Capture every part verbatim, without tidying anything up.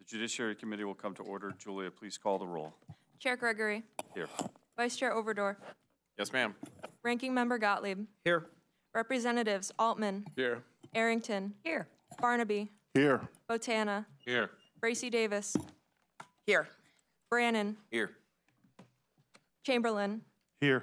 Judiciary Committee will come to order. Julia, please call the roll. Chair Gregory. Here. Vice Chair Overdor. Yes, ma'am. Ranking Member Gottlieb. Here. Representatives Altman. Here. Arrington. Here. Barnaby. Here. Botana. Here. Bracy Davis. Here. Brannon. Here. Chamberlain. Here.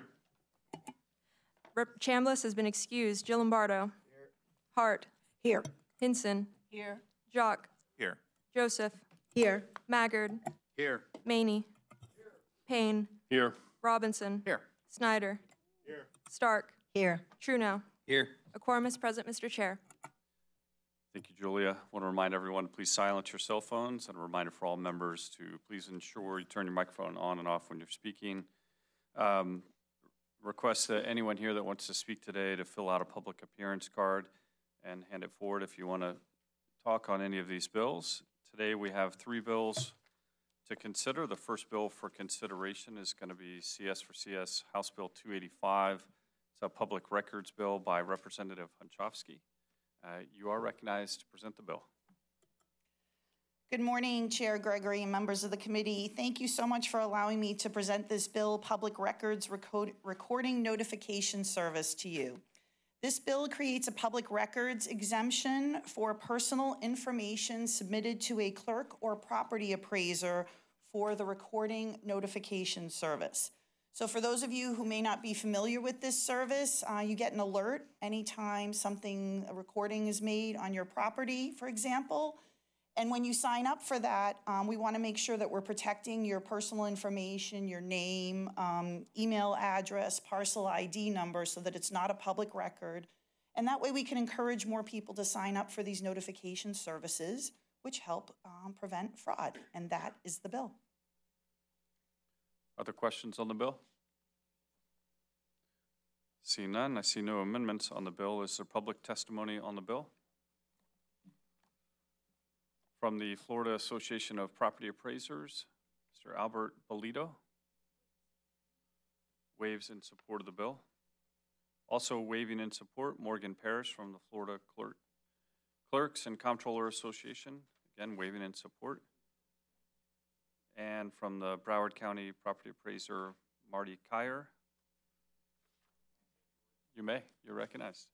Rep- Chambliss has been excused. Jill Lombardo. Here. Hart. Here. Hinson. Here. Jock. Here. Joseph. Here. Maggard. Here. Maney. Payne. Here. Robinson. Here. Snyder. Here. Stark. Here. Trudeau. Here. A quorum is present, Mister Chair. Thank you, Julia. I want to remind everyone to please silence your cell phones, and a reminder for all members to please ensure you turn your microphone on and off when you're speaking. Um, request that anyone here that wants to speak today to fill out a public appearance card and hand it forward if you want to talk on any of these bills. Today we have three bills to consider. The first bill for consideration is going to be C S for C S House Bill two eighty-five. It's a public records bill by Representative Hunchofsky. Uh, you are recognized to present the bill. Good morning, Chair Gregory and members of the committee. Thank you so much for allowing me to present this bill, Public Records Record- Recording Notification Service, to you. This bill creates a public records exemption for personal information submitted to a clerk or property appraiser for the recording notification service. So for those of you who may not be familiar with this service, uh, you get an alert anytime something, a recording is made on your property, for example. And when you sign up for that, um, we want to make sure that we're protecting your personal information, your name, um, email address, parcel I D number, so that it's not a public record. And that way we can encourage more people to sign up for these notification services, which help um, prevent fraud. And that is the bill. Other questions on the bill? See none. I see no amendments on the bill. Is there public testimony on the bill? From the Florida Association of Property Appraisers, Mister Albert Bolito waves in support of the bill. Also waving in support, Morgan Parrish from the Florida Clerk, Clerks and Comptroller Association, again waving in support. And from the Broward County Property Appraiser, Marty Kyer. You may, you're recognized.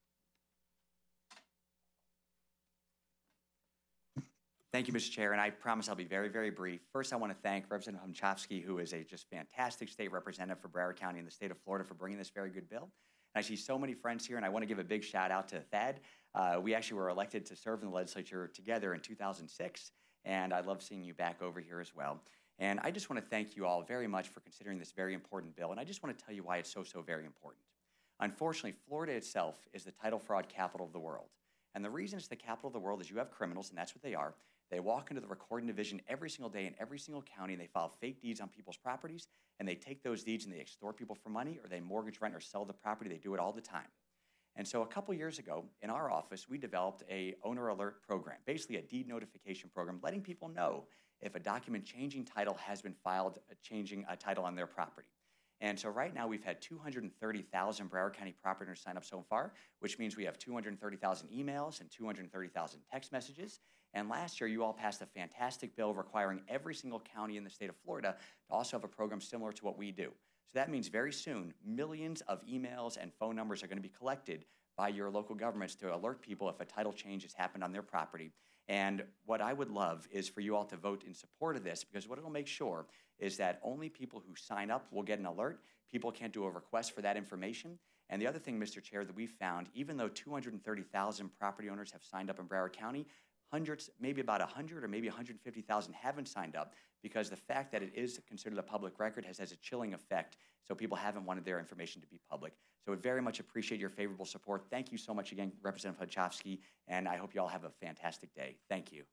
Thank you, Mister Chair, and I promise I'll be very, very brief. First, I want to thank Representative Hunchofsky, who is a just fantastic state representative for Broward County in the state of Florida, for bringing this very good bill. And I see so many friends here, and I want to give a big shout out to Thad. Uh, we actually were elected to serve in the legislature together in two thousand six, and I love seeing you back over here as well. And I just want to thank you all very much for considering this very important bill, and I just want to tell you why it's so, so very important. Unfortunately, Florida itself is the title fraud capital of the world. And the reason it's the capital of the world is you have criminals, and that's what they are. They walk into the recording division every single day in every single county, and they file fake deeds on people's properties, and they take those deeds and they extort people for money, or they mortgage, rent, or sell the property. They do it all the time. And so a couple years ago, in our office, we developed a owner alert program, basically a deed notification program, letting people know if a document changing title has been filed, uh, changing a title on their property. And so right now we've had two hundred thirty thousand Broward County property owners sign up so far, which means we have two hundred thirty thousand emails and two hundred thirty thousand text messages. And last year, you all passed a fantastic bill requiring every single county in the state of Florida to also have a program similar to what we do. So that means very soon, millions of emails and phone numbers are going to be collected by your local governments to alert people if a title change has happened on their property. And what I would love is for you all to vote in support of this, because what it'll make sure is that only people who sign up will get an alert. People can't do a request for that information. And the other thing, Mister Chair, that we found, even though two hundred thirty thousand property owners have signed up in Broward County, hundreds, maybe about one hundred or maybe one hundred fifty thousand haven't signed up, because the fact that it is considered a public record has, has a chilling effect, so people haven't wanted their information to be public. So we very much appreciate your favorable support. Thank you so much again, Representative Hunchofsky, and I hope you all have a fantastic day. Thank you.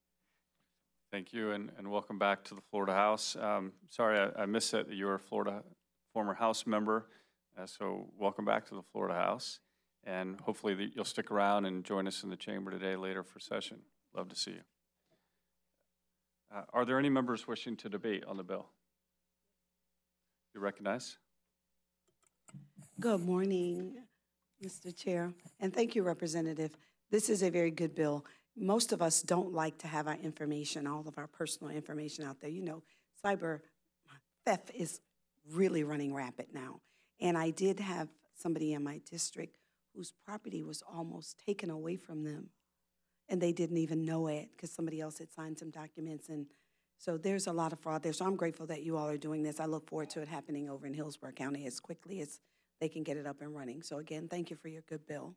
Thank you, and, and welcome back to the Florida House. Um, sorry, I, I missed that you're a Florida former House member, uh, so welcome back to the Florida House, and hopefully the, you'll stick around and join us in the chamber today later for session. Love to see you. Uh, are there any members wishing to debate on the bill? You recognize? Good morning, Mister Chair, and thank you, Representative. This is a very good bill. most of us don't like to have our information, all of our personal information out there. You know, cyber theft is really running rapid now. And I did have somebody in my district whose property was almost taken away from them, and they didn't even know it because somebody else had signed some documents. And so there's a lot of fraud there. So I'm grateful that you all are doing this. I look forward to it happening over in Hillsborough County as quickly as they can get it up and running. So again, thank you for your good bill.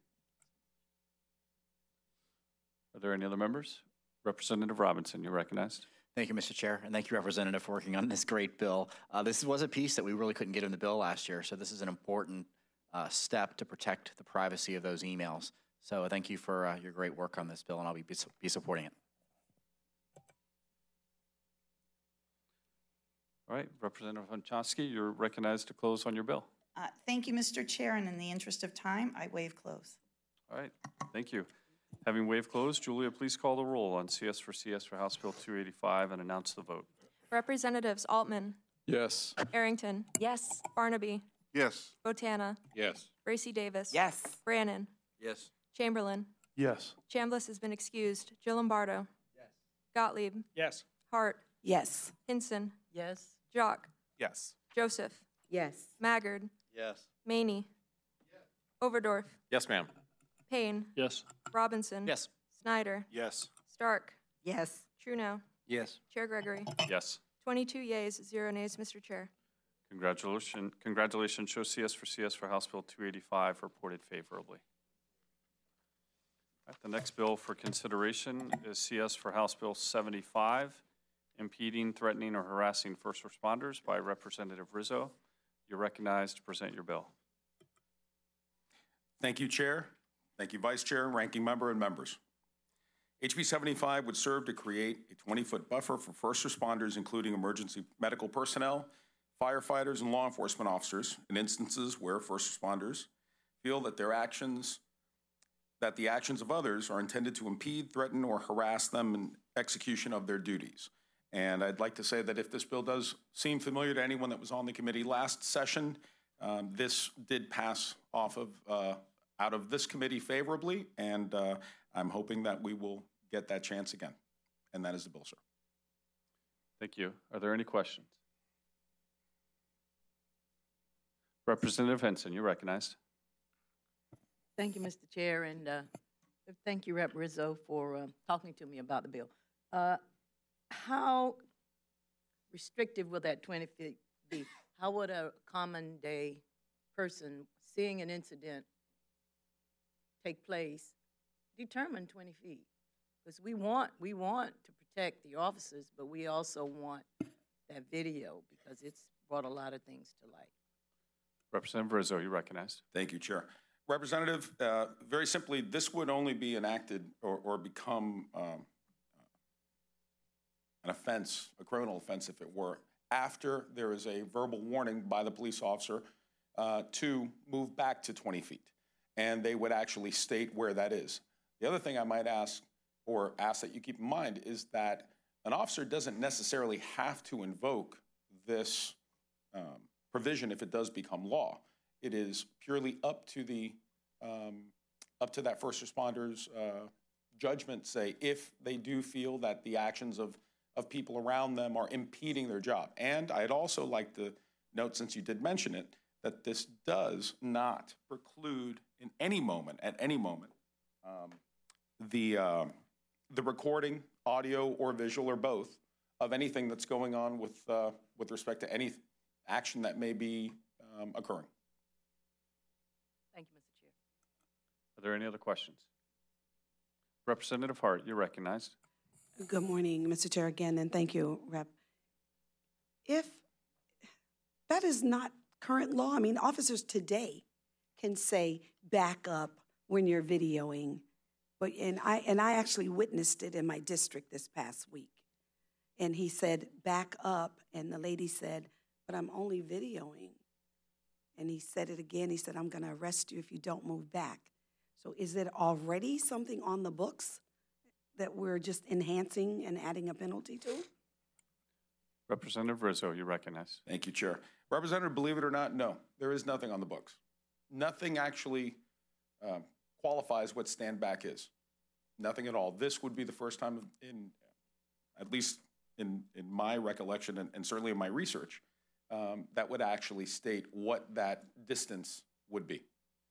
Are there any other members? Representative Robinson, you're recognized. Thank you, Mister Chair, and thank you, Representative, for working on this great bill. Uh, this was a piece that we really couldn't get in the bill last year, so this is an important uh, step to protect the privacy of those emails. So thank you for uh, your great work on this bill, and I'll be, be supporting it. All right, Representative Hunchowski, you're recognized to close on your bill. Uh, Thank you, Mister Chair, and in the interest of time, I waive close. All right, thank you. Having waived close, Julia, please call the roll on C S for C S for House Bill two eighty-five and announce the vote. Representatives Altman, Yes. Arrington, Yes. Barnaby, Yes. Botana, Yes. Bracy Davis. Yes. Brannon, Yes. Chamberlain. Yes. Chambliss has been excused. Jill Lombardo. Yes. Gottlieb. Yes. Hart. Yes. Hinson. Yes. Jock. Yes. Joseph. Yes. Maggard. Yes. Maney. Overdorf. Yes, ma'am. Payne. Yes. Robinson. Yes. Snyder. Yes. Stark. Yes. Trudeau. Yes. Chair Gregory. Yes. twenty-two yeas, zero nays, Mister Chair. Congratulations, congratulations. Show C S for C S for House Bill two eighty-five reported favorably. All right, the next bill for consideration is C S for House Bill seventy-five, impeding, threatening, or harassing first responders by Representative Rizzo. You're recognized to present your bill. Thank you, Chair. Thank you, Vice Chair, Ranking Member, and members. H B seventy-five would serve to create a twenty-foot buffer for first responders, including emergency medical personnel, firefighters, and law enforcement officers in instances where first responders feel that their actions, that the actions of others are intended to impede, threaten, or harass them in execution of their duties. And I'd like to say that if this bill does seem familiar to anyone that was on the committee last session, um, this did pass off of, uh, out of this committee favorably, and uh, I'm hoping that we will get that chance again. And that is the bill, sir. Thank you. Are there any questions? Representative Henson, you're recognized. Thank you, Mister Chair, and uh, thank you, Rep Rizzo, for uh, talking to me about the bill. Uh, how restrictive will that twenty feet be? How would a common day person seeing an incident take place determine twenty feet? Because we want, we want to protect the officers, but we also want that video because it's brought a lot of things to light. Representative Rizzo, you're recognized. Thank you, Chair. Representative, uh, very simply, this would only be enacted or, or become um, an offense, a criminal offense if it were, after there is a verbal warning by the police officer uh, to move back to twenty feet. And they would actually state where that is. The other thing I might ask, or ask that you keep in mind, is that an officer doesn't necessarily have to invoke this um, provision if it does become law. It is purely up to the um, up to that first responder's uh, judgment, say, if they do feel that the actions of, of people around them are impeding their job. And I'd also like to note, since you did mention it, that this does not preclude in any moment, at any moment, um, the, uh, the recording, audio or visual or both, of anything that's going on with, uh, with respect to any action that may be um, occurring. Thank you, Mister Chair. Are there any other questions? Representative Hart, you're recognized. Good morning, Mister Chair, again, and thank you, Rep. If that is not current law, I mean, officers today can say back up when you're videoing, but and I and I actually witnessed it in my district this past week, and he said back up, and the lady said, "But I'm only videoing." And he said it again. He said, "I'm going to arrest you if you don't move back." So is it already something on the books that we're just enhancing and adding a penalty to? Representative Rizzo, you're recognized. Thank you, Chair. Representative, believe it or not, no, there is nothing on the books. Nothing actually uh, qualifies what stand back is. nothing at all. This would be the first time in, at least in, in my recollection and, and certainly in my research, um, that would actually state what that distance would be.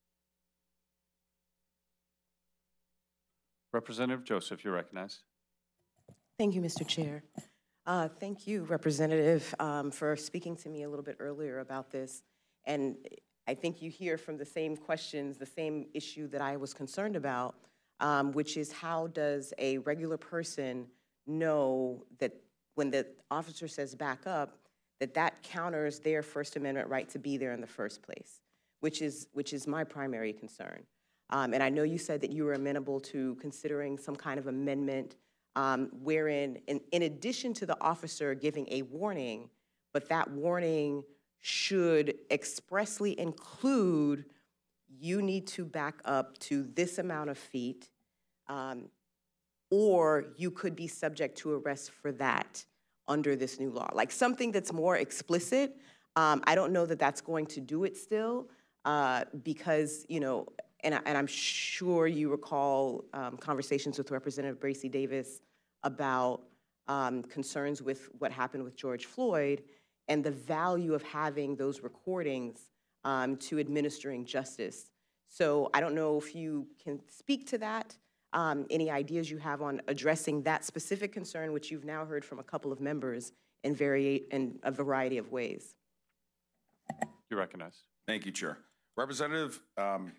Representative Joseph, you're recognized. Thank you, Mister Chair. Uh, thank you, Representative, um, for speaking to me a little bit earlier about this. And I think you hear from the same questions, the same issue that I was concerned about, um, which is how does a regular person know that when the officer says back up, that that counters their First Amendment right to be there in the first place, which is, which is my primary concern. Um, and I know you said that you were amenable to considering some kind of amendment um, wherein, in, in addition to the officer giving a warning, but that warning should expressly include you need to back up to this amount of feet, um, or you could be subject to arrest for that under this new law. Like something that's more explicit. Um, I don't know that that's going to do it still uh, because, you know, and, I, and I'm sure you recall um, conversations with Representative Bracy Davis about um, concerns with what happened with George Floyd and the value of having those recordings um, to administering justice. So I don't know if you can speak to that, um, any ideas you have on addressing that specific concern, which you've now heard from a couple of members in, vari in a variety of ways. You're recognized. Thank you, Chair. Representative, um,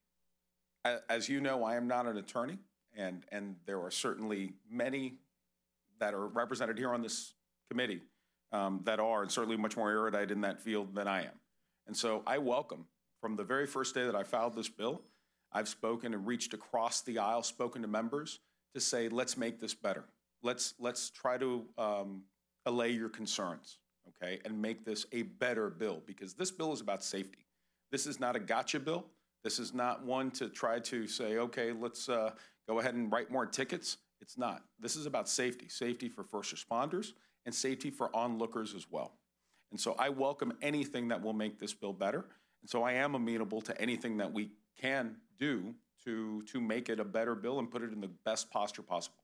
as you know, I am not an attorney, and, and there are certainly many that are represented here on this committee um, that are, and certainly much more erudite in that field than I am. And so I welcome, from the very first day that I filed this bill, I've spoken and reached across the aisle, spoken to members to say, let's make this better. Let's, let's try to um, allay your concerns, okay, and make this a better bill, because this bill is about safety. This is not a gotcha bill. This is not one to try to say, okay, let's uh, go ahead and write more tickets. It's not. This is about safety, safety for first responders and safety for onlookers as well. And so I welcome anything that will make this bill better. And so I am amenable to anything that we can do to, to make it a better bill and put it in the best posture possible.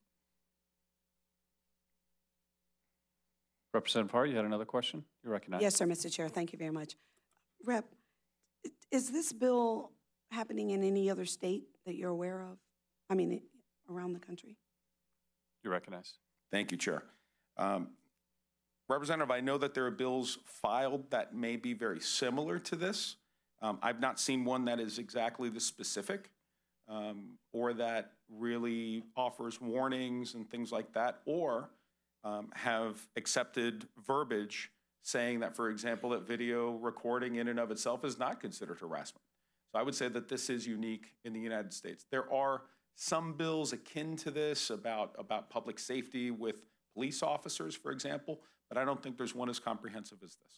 Representative Hart, you had another question? You're recognized. Yes, sir, Mister Chair. Thank you very much. Rep, is this bill happening in any other state that you're aware of? I mean, around the country? You're recognized. Thank you, Chair. Um, Representative, I know that there are bills filed that may be very similar to this. Um, I've not seen one that is exactly this specific um, or that really offers warnings and things like that, or um, have accepted verbiage saying that, for example, that video recording in and of itself is not considered harassment. So I would say that this is unique in the United States. There are some bills akin to this about, about public safety with police officers, for example, but I don't think there's one as comprehensive as this.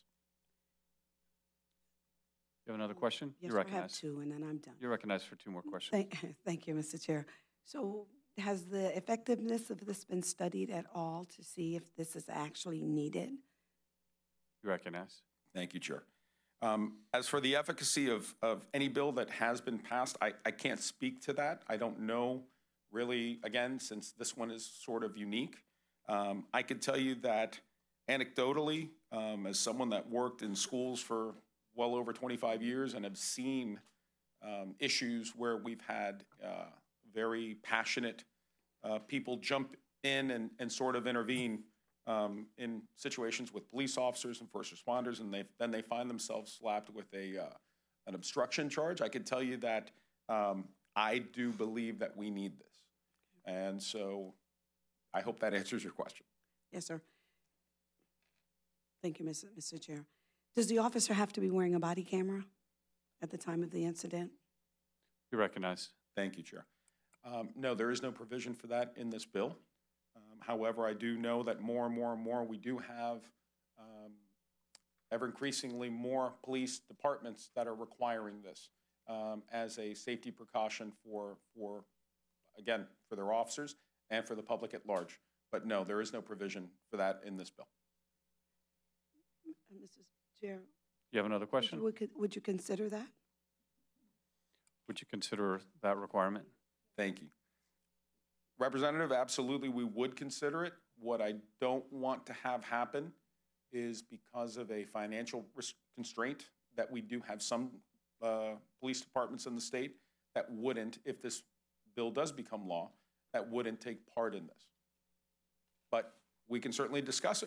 You have another question? Yes, You're I have recognized. two, and then I'm done. You're recognized for two more questions. Thank, thank you, Mister Chair. So has the effectiveness of this been studied at all to see if this is actually needed? You're recognized. Thank you, Chair. Um, as for the efficacy of, of any bill that has been passed, I, I can't speak to that. I don't know really, again, since this one is sort of unique. Um, I could tell you that anecdotally, um, as someone that worked in schools for well over twenty-five years and have seen um, issues where we've had uh, very passionate uh, people jump in and, and sort of intervene Um, in situations with police officers and first responders, and they then they find themselves slapped with a uh, an obstruction charge. I can tell you that um, I do believe that we need this, and so I hope that answers your question. Yes, sir. Thank you, Mister Mister Chair. Does the officer have to be wearing a body camera at the time of the incident? You're recognized. Thank you, Chair. Um, no, there is no provision for that in this bill. Um, however, I do know that more and more and more we do have um, ever increasingly more police departments that are requiring this um, as a safety precaution for, for, again, for their officers and for the public at large. But no, there is no provision for that in this bill. Uh, Mister Chair, You have another question? would you, would you consider that? Would you consider that requirement? Thank you. Representative, absolutely, we would consider it. What I don't want to have happen is because of a financial res- constraint that we do have some uh, police departments in the state that wouldn't, if this bill does become law, that wouldn't take part in this. But we can certainly discuss it.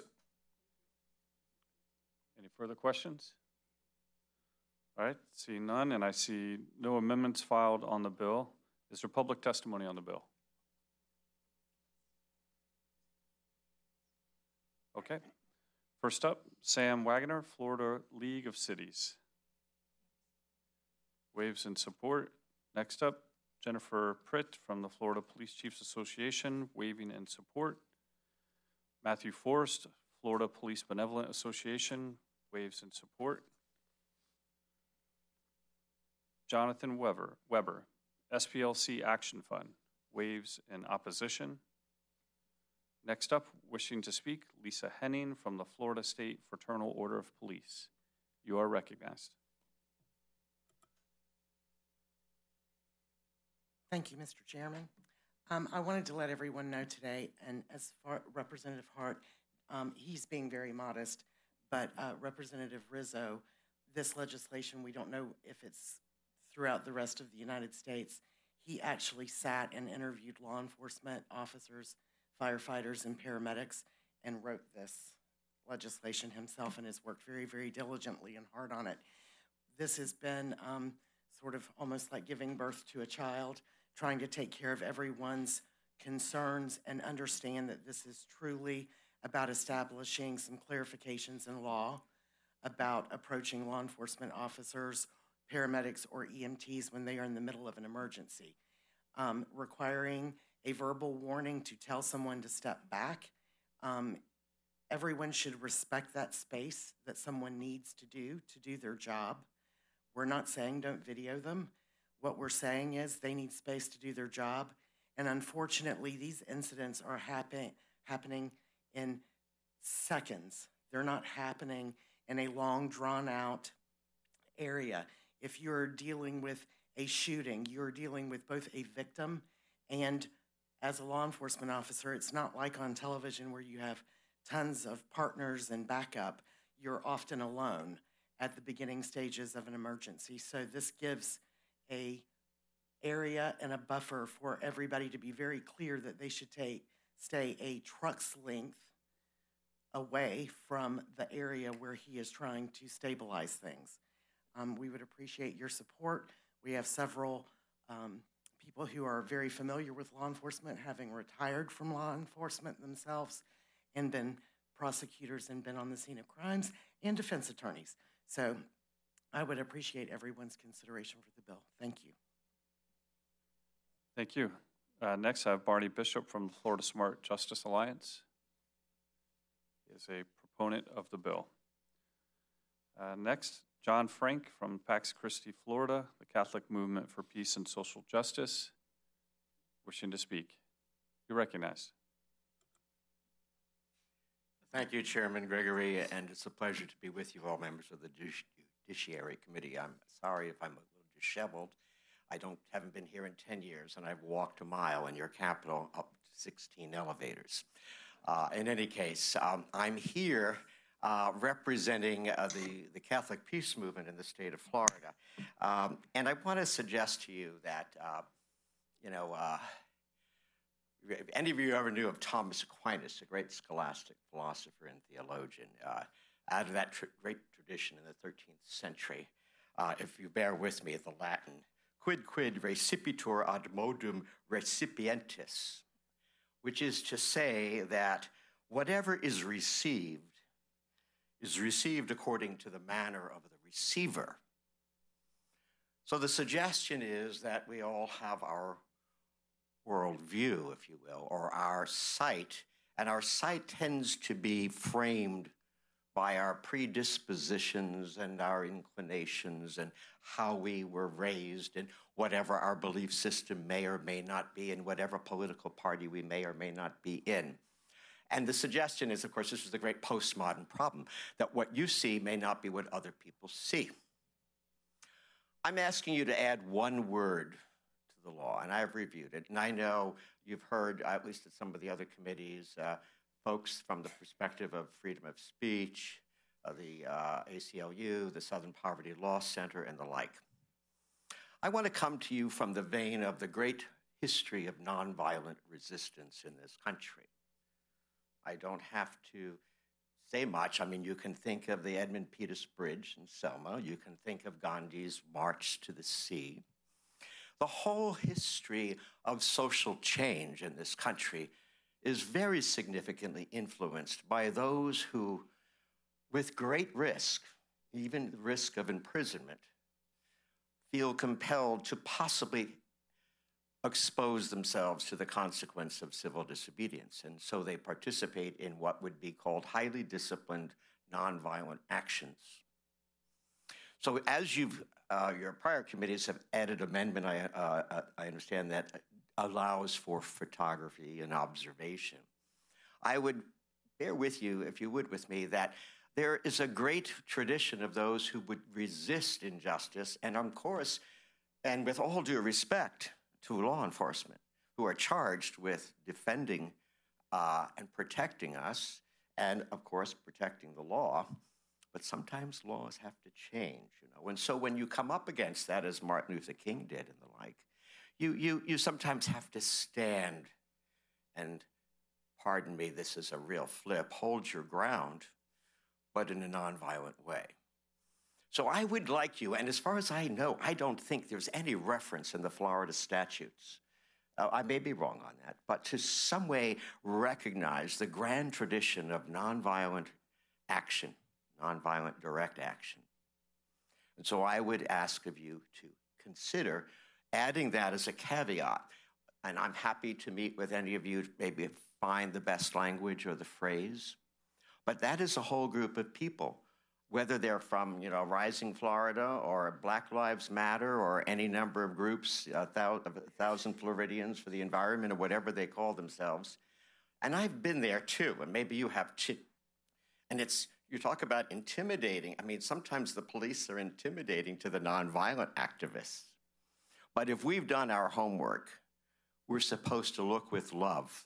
Any further questions? All right, see none, and I see no amendments filed on the bill. Is there public testimony on the bill? Okay. First up, Sam Wagner, Florida League of Cities. Waves in support. Next up, Jennifer Pritt from the Florida Police Chiefs Association, waving in support. Matthew Forrest, Florida Police Benevolent Association, waves in support. Jonathan Weber, Weber, S P L C Action Fund, waves in opposition. Next up, wishing to speak, Lisa Henning from the Florida State Fraternal Order of Police. You are recognized. Thank you, Mister Chairman. Um, I wanted to let everyone know today, and as far Representative Hart, um, he's being very modest, but uh, Representative Rizzo, this legislation, we don't know if it's throughout the rest of the United States. He actually sat and interviewed law enforcement officers, firefighters, and paramedics, and wrote this legislation himself and has worked very, very diligently and hard on it. This has been um, sort of almost like giving birth to a child, trying to take care of everyone's concerns and understand that this is truly about establishing some clarifications in law about approaching law enforcement officers, paramedics, or E M Ts when they are in the middle of an emergency. Um, requiring a verbal warning to tell someone to step back. Um, everyone should respect that space that someone needs to do to do their job. We're not saying don't video them. What we're saying is they need space to do their job. And unfortunately, these incidents are happen happening in seconds. They're not happening in a long, drawn-out area. If you're dealing with a shooting, you're dealing with both a victim and, as a law enforcement officer, it's not like on television where you have tons of partners and backup. You're often alone at the beginning stages of an emergency. So this gives a area and a buffer for everybody to be very clear that they should take, stay a truck's length away from the area where he is trying to stabilize things. Um, we would appreciate your support. We have several um, people who are very familiar with law enforcement, having retired from law enforcement themselves and been prosecutors and been on the scene of crimes, and defense attorneys. So I would appreciate everyone's consideration for the bill. Thank you. Thank you. Uh, next, I have Barney Bishop from the Florida Smart Justice Alliance. He is a proponent of the bill. Uh, next, John Frank from Pax Christi, Florida, the Catholic Movement for Peace and Social Justice, wishing to speak. You're recognized. Thank you, Chairman Gregory, and it's a pleasure to be with you all, members of the Judiciary Committee. I'm sorry if I'm a little disheveled. I don't haven't been here in ten years, and I've walked a mile in your Capitol up sixteen elevators. Uh, in any case, um, I'm here uh, representing uh, the, the Catholic Peace Movement in the state of Florida. Um, and I want to suggest to you that, uh, you know, uh, if any of you ever knew of Thomas Aquinas, a great scholastic philosopher and theologian, uh, out of that tr great tradition in the thirteenth century, uh, if you bear with me, the Latin, quid quid recipitur ad modum recipientis, which is to say that whatever is received is received according to the manner of the receiver. So the suggestion is that we all have our worldview, if you will, or our sight, and our sight tends to be framed by our predispositions and our inclinations and how we were raised and whatever our belief system may or may not be in whatever political party we may or may not be in. And the suggestion is, of course, this is the great postmodern problem, that what you see may not be what other people see. I'm asking you to add one word to the law, and I've reviewed it, and I know you've heard, at least at some of the other committees, uh, folks from the perspective of freedom of speech, uh, the uh, A C L U, the Southern Poverty Law Center, and the like. I want to come to you from the vein of the great history of nonviolent resistance in this country. I don't have to say much. I mean, you can think of the Edmund Pettus Bridge in Selma. You can think of Gandhi's March to the Sea. The whole history of social change in this country is very significantly influenced by those who, with great risk, even the risk of imprisonment, feel compelled to possibly expose themselves to the consequence of civil disobedience. And so they participate in what would be called highly disciplined nonviolent actions. So as you've, uh, your prior committees have added amendment, I, uh, I understand that allows for photography and observation. I would bear with you, if you would with me, that there is a great tradition of those who would resist injustice, and of course, and with all due respect to law enforcement, who are charged with defending uh, and protecting us, and of course, protecting the law. But sometimes laws have to change, you know. And so when you come up against that, as Martin Luther King did and the like, you, you, you sometimes have to stand and, pardon me, this is a real flip, hold your ground, but in a nonviolent way. So I would like you, and as far as I know, I don't think there's any reference in the Florida statutes, uh, I may be wrong on that, but to some way recognize the grand tradition of nonviolent action, nonviolent direct action. And so I would ask of you to consider adding that as a caveat. And I'm happy to meet with any of you to maybe find the best language or the phrase. But that is a whole group of people, whether they're from, you know, Rising Florida or Black Lives Matter or any number of groups, a thousand, a thousand Floridians for the environment or whatever they call themselves. And I've been there too, and maybe you have too. And it's, you talk about intimidating. I mean, sometimes the police are intimidating to the nonviolent activists. But if we've done our homework, we're supposed to look with love.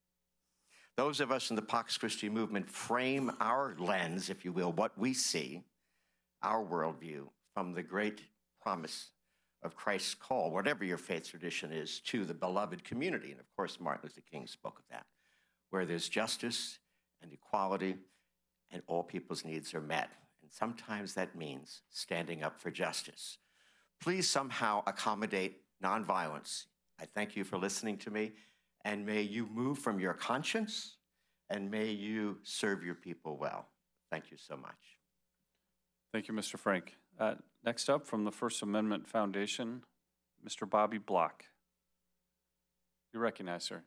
Those of us in the Pax Christi movement frame our lens, if you will, what we see, our worldview, from the great promise of Christ's call, whatever your faith tradition is, to the beloved community. And of course, Martin Luther King spoke of that, where there's justice and equality and all people's needs are met. And sometimes that means standing up for justice. Please somehow accommodate nonviolence. I thank you for listening to me. And may you move from your conscience, and may you serve your people well. Thank you so much. Thank you, Mister Frank. Uh, next up, from the First Amendment Foundation, Mister Bobby Block. You recognize, sir.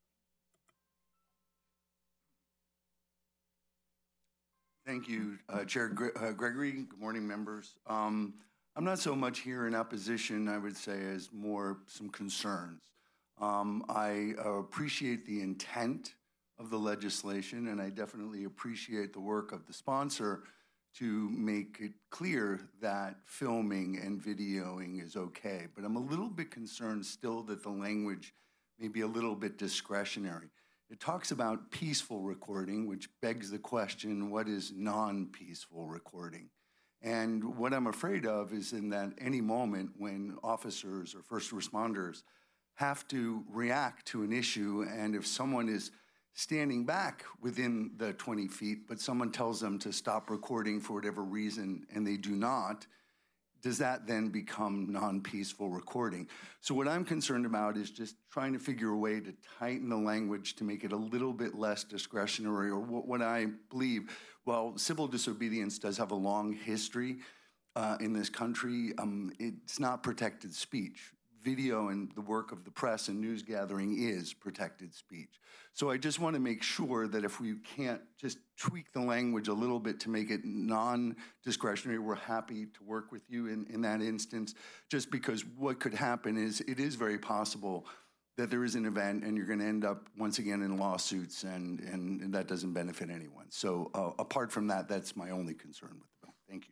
Thank you, uh, Chair Gre uh, Gregory. Good morning, members. Um, I'm not so much here in opposition, I would say, as more some concerns. Um, I uh, appreciate the intent of the legislation, and I definitely appreciate the work of the sponsor to make it clear that filming and videoing is okay. But I'm a little bit concerned still that the language may be a little bit discretionary. It talks about peaceful recording, which begs the question, what is non-peaceful recording? And what I'm afraid of is in that any moment when officers or first responders have to react to an issue, and if someone is standing back within the twenty feet, but someone tells them to stop recording for whatever reason, and they do not, does that then become non-peaceful recording? So what I'm concerned about is just trying to figure a way to tighten the language to make it a little bit less discretionary, or what, what I believe, well, civil disobedience does have a long history uh, in this country. Um, it's not protected speech. Video and the work of the press and news gathering is protected speech. So I just want to make sure that if we can't just tweak the language a little bit to make it non-discretionary, we're happy to work with you in, in that instance, just because what could happen is it is very possible that there is an event and you're going to end up once again in lawsuits, and, and, and that doesn't benefit anyone. So uh, apart from that, that's my only concern with the bill. Thank you.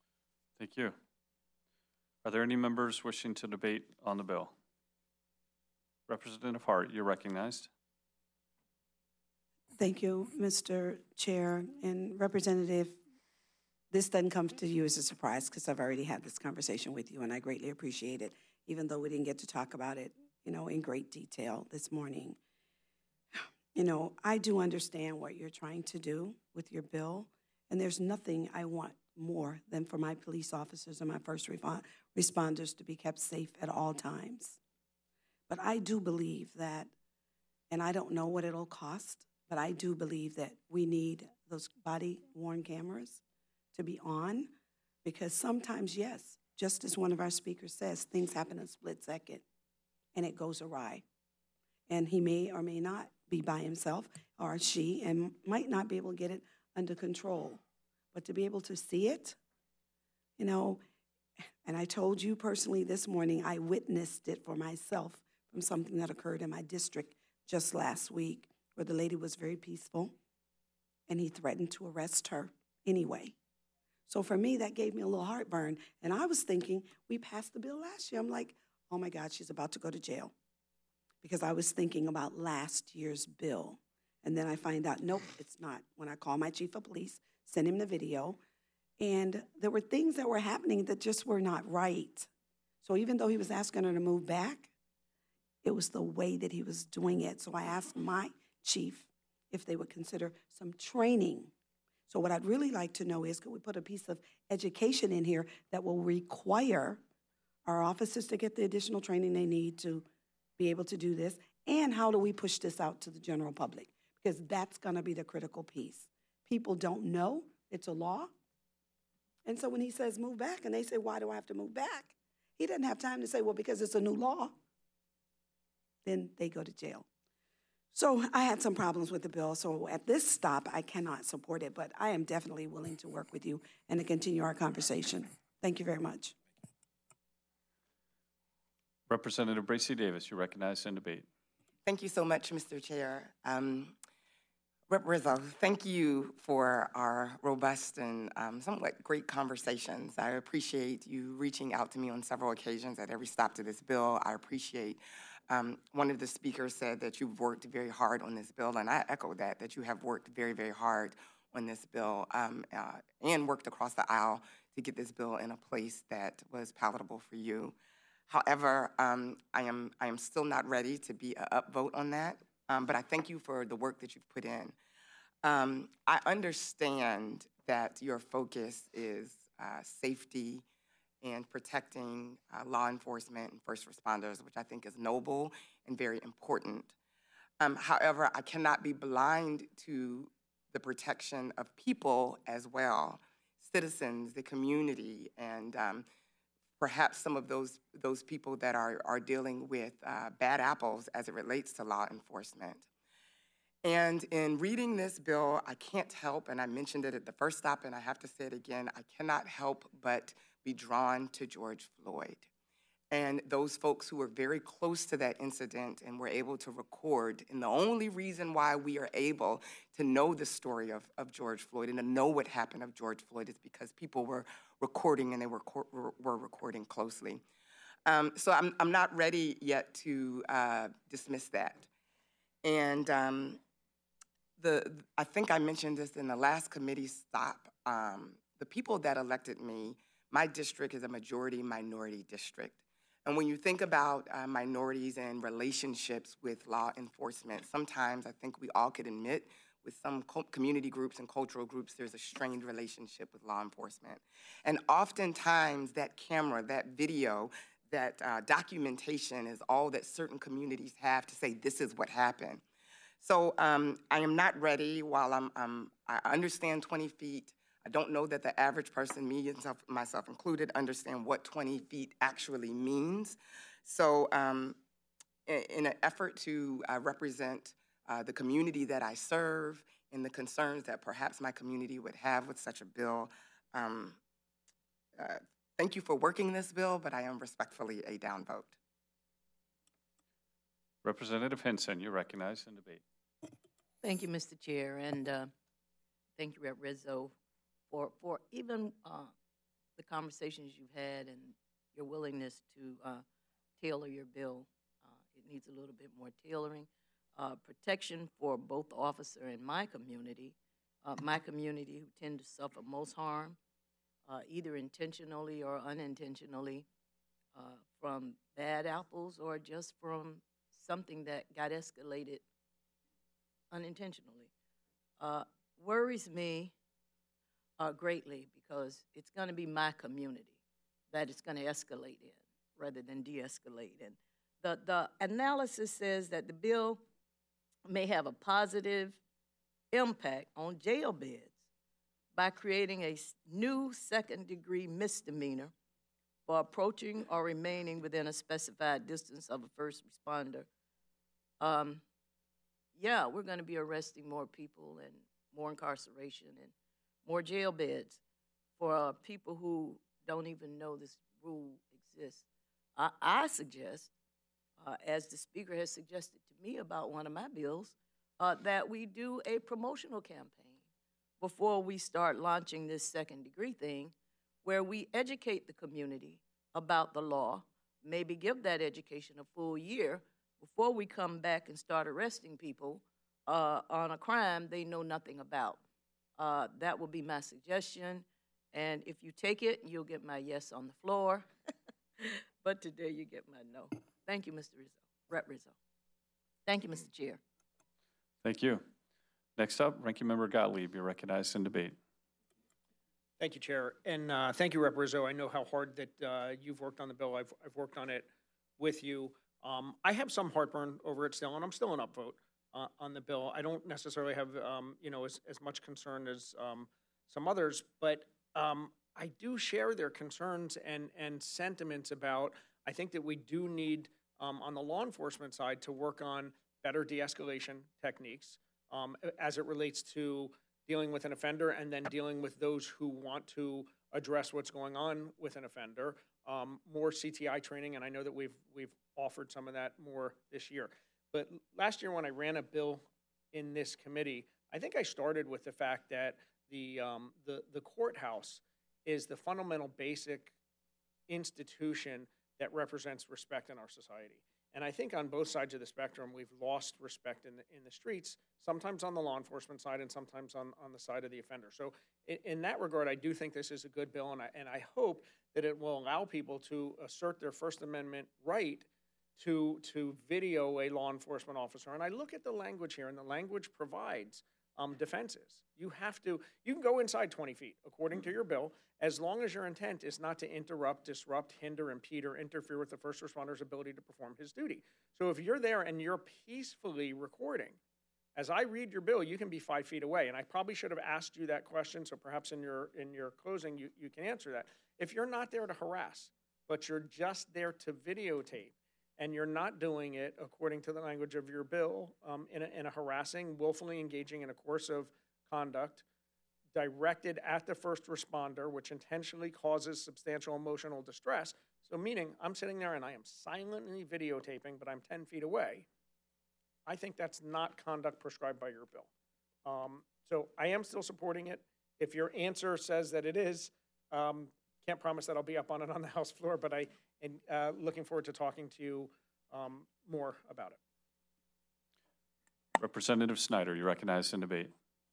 Thank you. Are there any members wishing to debate on the bill? Representative Hart, you're recognized. Thank you, Mister Chair. And Representative, this doesn't come to you as a surprise because I've already had this conversation with you, and I greatly appreciate it, even though we didn't get to talk about it, you know, in great detail this morning. You know, I do understand what you're trying to do with your bill, and there's nothing I want more than for my police officers and my first responders to be kept safe at all times. But I do believe that, and I don't know what it'll cost, but I do believe that we need those body-worn cameras to be on, because sometimes, yes, just as one of our speakers says, things happen in a split second, and it goes awry. And he may or may not be by himself, or she, and might not be able to get it under control. But to be able to see it, you know, and I told you personally this morning, I witnessed it for myself from something that occurred in my district just last week, where the lady was very peaceful, and he threatened to arrest her anyway. So for me, that gave me a little heartburn. And I was thinking, we passed the bill last year. I'm like, oh my God, she's about to go to jail. Because I was thinking about last year's bill. And then I find out, nope, it's not. When I call my chief of police, send him the video, and there were things that were happening that just were not right. So even though he was asking her to move back, it was the way that he was doing it. So I asked my chief if they would consider some training. So what I'd really like to know is, could we put a piece of education in here that will require our officers to get the additional training they need to be able to do this? And how do we push this out to the general public? Because that's going to be the critical piece. People don't know it's a law. And so when he says move back, and they say, why do I have to move back? He doesn't have time to say, well, because it's a new law. Then they go to jail. So I had some problems with the bill. So at this stop, I cannot support it, but I am definitely willing to work with you and to continue our conversation. Thank you very much. Representative Bracy Davis, you recognize in debate. Thank you so much, Mister Chair. Um, Rep Rizzo, thank you for our robust and um, somewhat great conversations. I appreciate you reaching out to me on several occasions at every stop to this bill. I appreciate um, one of the speakers said that you've worked very hard on this bill, and I echo that, that you have worked very, very hard on this bill um, uh, and worked across the aisle to get this bill in a place that was palatable for you. However, um, I am I am still not ready to be an upvote on that, um, but I thank you for the work that you've put in. Um, I understand that your focus is uh, safety and protecting uh, law enforcement and first responders, which I think is noble and very important. Um, however, I cannot be blind to the protection of people as well, citizens, the community, and um, perhaps some of those those people that are, are dealing with uh, bad apples as it relates to law enforcement. And in reading this bill, I can't help, and I mentioned it at the first stop, and I have to say it again, I cannot help but be drawn to George Floyd and those folks who were very close to that incident and were able to record. And the only reason why we are able to know the story of, of George Floyd and to know what happened of George Floyd is because people were recording, and they were, were recording closely. Um, so I'm, I'm not ready yet to uh, dismiss that. And um, the I think I mentioned this in the last committee stop. Um, the people that elected me, my district is a majority minority district. And when you think about uh, minorities and relationships with law enforcement, sometimes I think we all could admit with some co community groups and cultural groups, there's a strained relationship with law enforcement. And oftentimes that camera, that video, that uh, documentation is all that certain communities have to say, this is what happened. So um, I am not ready. While I'm, um, I understand twenty feet, I don't know that the average person, me and myself included, understand what twenty feet actually means. So um, in, in an effort to uh, represent uh, the community that I serve and the concerns that perhaps my community would have with such a bill, um, uh, thank you for working this bill, but I am respectfully a downvote. Representative Henson, you're recognized in debate. Thank you, Mister Chair, and uh, thank you, Rep Rizzo, for, for even uh, the conversations you've had and your willingness to uh, tailor your bill. Uh, it needs a little bit more tailoring. Uh, protection for both the officer and my community, uh, my community who tend to suffer most harm, uh, either intentionally or unintentionally, uh, from bad apples or just from something that got escalated unintentionally. Uh, worries me uh, greatly because it's going to be my community that it's going to escalate in rather than de-escalate in. The, the analysis says that the bill may have a positive impact on jail beds by creating a new second-degree misdemeanor for approaching or remaining within a specified distance of a first responder. Um, yeah, we're going to be arresting more people and more incarceration and more jail beds for uh, people who don't even know this rule exists. I, I suggest, uh, as the speaker has suggested to me about one of my bills, uh, that we do a promotional campaign before we start launching this second degree thing, where we educate the community about the law, maybe give that education a full year before we come back and start arresting people uh, on a crime they know nothing about. Uh, that will be my suggestion, and if you take it, you'll get my yes on the floor, but today you get my no. Thank you, Mister Rizzo, Representative Rizzo. Thank you, Mister Chair. Thank you. Next up, Ranking Member Gottlieb, you're recognized in debate. Thank you, Chair. And uh, thank you, Representative Rizzo. I know how hard that uh, you've worked on the bill. I've, I've worked on it with you. Um, I have some heartburn over it still, and I'm still an upvote uh, on the bill. I don't necessarily have, um, you know, as, as much concern as um, some others, but um, I do share their concerns and, and sentiments about, I think that we do need, um, on the law enforcement side, to work on better de-escalation techniques um, as it relates to dealing with an offender and then dealing with those who want to address what's going on with an offender. Um, more C T I training, and I know that we've we've offered some of that more this year. But last year when I ran a bill in this committee, I think I started with the fact that the um, the the courthouse is the fundamental basic institution that represents respect in our society. And I think on both sides of the spectrum, we've lost respect in the, in the streets, sometimes on the law enforcement side and sometimes on, on the side of the offender. So in, in that regard, I do think this is a good bill, and I, and I hope that it will allow people to assert their First Amendment right to, to video a law enforcement officer. And I look at the language here, and the language provides um, defenses. You have to, you can go inside twenty feet, according to your bill, as long as your intent is not to interrupt, disrupt, hinder, impede, or interfere with the first responder's ability to perform his duty. So if you're there and you're peacefully recording, as I read your bill, you can be five feet away. And I probably should have asked you that question, so perhaps in your, in your closing you, you can answer that. If you're not there to harass, but you're just there to videotape, and you're not doing it according to the language of your bill um, in, a, in a harassing, willfully engaging in a course of conduct directed at the first responder, which intentionally causes substantial emotional distress. So meaning I'm sitting there and I am silently videotaping, but I'm ten feet away. I think that's not conduct prescribed by your bill. Um, so I am still supporting it. If your answer says that it is, um, can't promise that I'll be up on it on the House floor, but I am uh, looking forward to talking to you um, more about it. Representative Snyder, you're recognized in debate.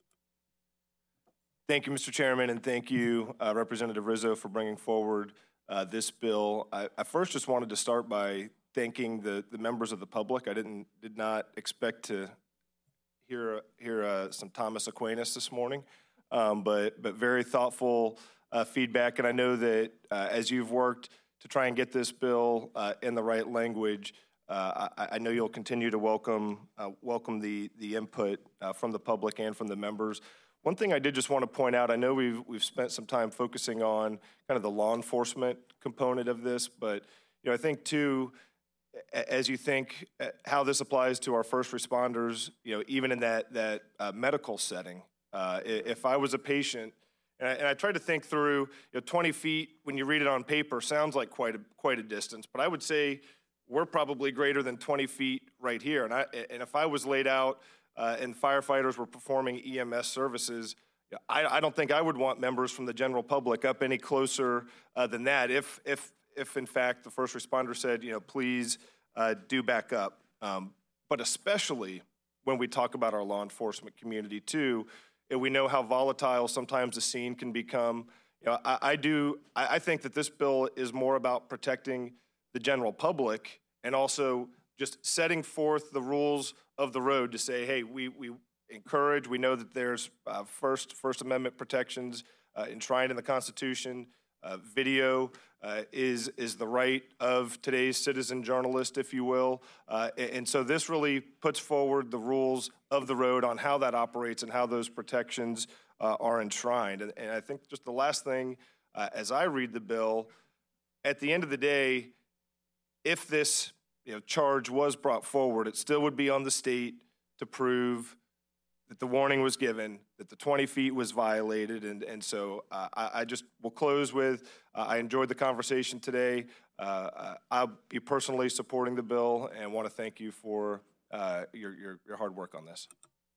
Thank you, Mister Chairman, and thank you, uh, Representative Rizzo, for bringing forward uh, this bill. I, I first just wanted to start by thanking the, the members of the public. I didn't did not expect to hear hear uh, some Thomas Aquinas this morning, um, but but very thoughtful uh, feedback. And I know that uh, as you've worked to try and get this bill uh, in the right language, uh, I, I know you'll continue to welcome uh, welcome the the input uh, from the public and from the members. One thing I did just want to point out, I know we've we've spent some time focusing on kind of the law enforcement component of this, but you know I think too, as you think how this applies to our first responders, you know even in that that uh, medical setting, uh, if I was a patient, and I, and I tried to think through, you know, twenty feet when you read it on paper sounds like quite a quite a distance, but I would say we're probably greater than twenty feet right here, and I and if I was laid out. Uh, and firefighters were performing E M S services, I, I don't think I would want members from the general public up any closer uh, than that if, if, if in fact the first responder said, you know, please uh, do back up. um, but especially when we talk about our law enforcement community too, and we know how volatile sometimes the scene can become. You know, I, I do, I, I think that this bill is more about protecting the general public and also just setting forth the rules of the road to say, hey, we, we encourage, we know that there's uh, first, First Amendment protections uh, enshrined in the Constitution. Uh, video uh, is, is the right of today's citizen journalist, if you will. Uh, and, and so this really puts forward the rules of the road on how that operates and how those protections uh, are enshrined. And, and I think just the last thing, uh, as I read the bill, at the end of the day, if this you know, charge was brought forward, it still would be on the state to prove that the warning was given, that the twenty feet was violated, and, and so uh, I, I just will close with, uh, I enjoyed the conversation today. Uh, I'll be personally supporting the bill and want to thank you for uh, your, your, your hard work on this.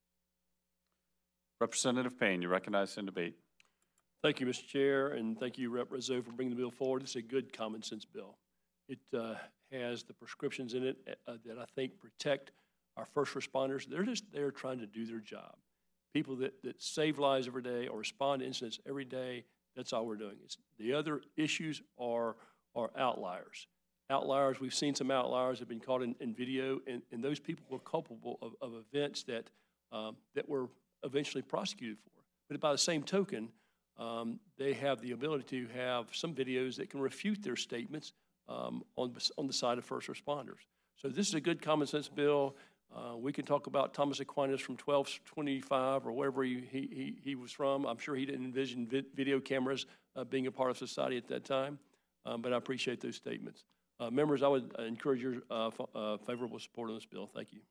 Representative Payne, you recognized in debate. Thank you, Mister Chair, and thank you, Representative Rizzo, for bringing the bill forward. It's a good common sense bill. It uh, has the prescriptions in it uh, that I think protect our first responders. They're just there trying to do their job. People that, that save lives every day or respond to incidents every day, that's all we're doing. It's, the other issues are, are outliers. Outliers, we've seen some outliers have been caught in, in video, and, and those people were culpable of, of events that, um, that were eventually prosecuted for. But by the same token, um, they have the ability to have some videos that can refute their statements um, on, on the side of first responders. So this is a good common sense bill. Uh, we can talk about Thomas Aquinas from twelve twenty-five or wherever he, he, he was from. I'm sure he didn't envision vi video cameras uh, being a part of society at that time, um, but I appreciate those statements. Uh, members, I would encourage your uh, uh, favorable support of this bill. Thank you.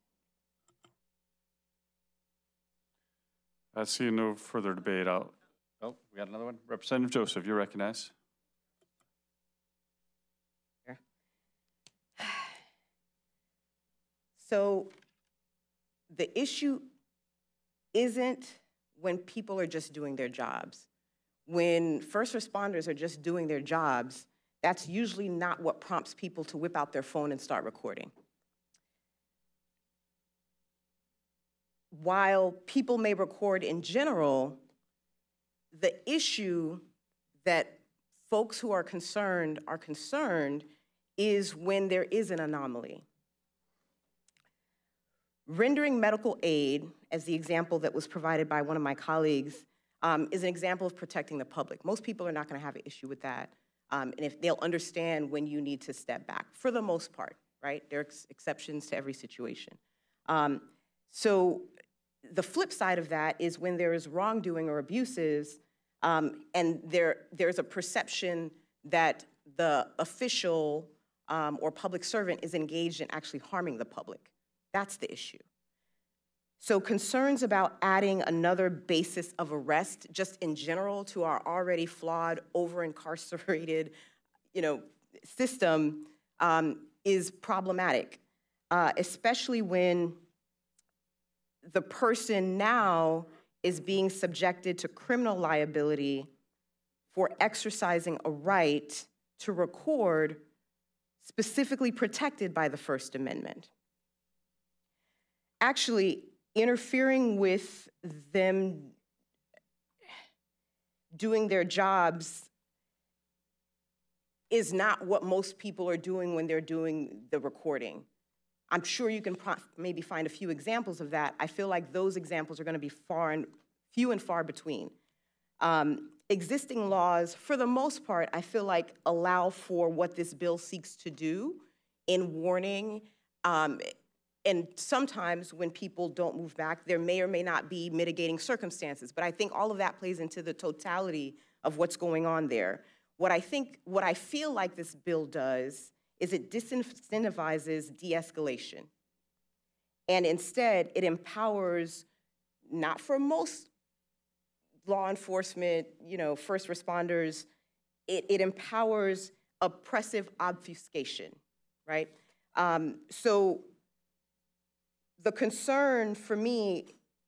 I see no further debate. I'll, oh, we got another one. Representative Joseph, you recognize. So the issue isn't when people are just doing their jobs. When first responders are just doing their jobs, that's usually not what prompts people to whip out their phone and start recording. While people may record in general, the issue that folks who are concerned are concerned is when there is an anomaly. Rendering medical aid, as the example that was provided by one of my colleagues, um, is an example of protecting the public. Most people are not going to have an issue with that, um, and if they'll understand when you need to step back, for the most part, right? There are ex exceptions to every situation. Um, so the flip side of that is when there is wrongdoing or abuses, um, and there there's a perception that the official um, or public servant is engaged in actually harming the public. That's the issue. So concerns about adding another basis of arrest just in general to our already flawed, over-incarcerated, you know, system um, is problematic, uh, especially when the person now is being subjected to criminal liability for exercising a right to record specifically protected by the First Amendment. Actually, interfering with them doing their jobs is not what most people are doing when they're doing the recording. I'm sure you can maybe find a few examples of that. I feel like those examples are going to be far and few and far between. Um, existing laws, for the most part, I feel like allow for what this bill seeks to do in warning. Um, And sometimes when people don't move back, there may or may not be mitigating circumstances. But I think all of that plays into the totality of what's going on there. What I think, what I feel like this bill does is it disincentivizes de-escalation. And instead, it empowers, not for most law enforcement, you know, first responders, it, it empowers oppressive obfuscation, right? Um, so, the concern for me